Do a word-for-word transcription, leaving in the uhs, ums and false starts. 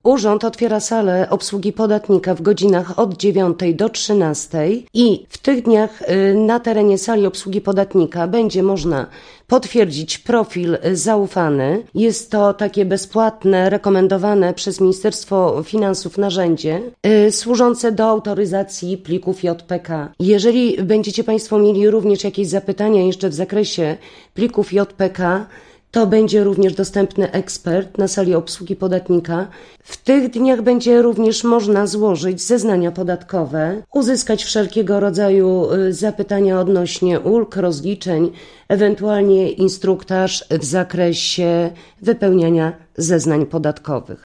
Urząd otwiera salę obsługi podatnika w godzinach od dziewiątej do trzynastej i w tych dniach na terenie sali obsługi podatnika będzie można potwierdzić profil zaufany. Jest to takie bezpłatne, rekomendowane przez Ministerstwo Finansów narzędzie yy, służące do autoryzacji plików J P K. Jeżeli będziecie Państwo mieli również jakieś zapytania jeszcze w zakresie plików J P K, to będzie również dostępny ekspert na sali obsługi podatnika. W tych dniach będzie również można złożyć zeznania podatkowe, uzyskać wszelkiego rodzaju zapytania odnośnie ulg, rozliczeń, ewentualnie instruktaż w zakresie wypełniania zeznań podatkowych.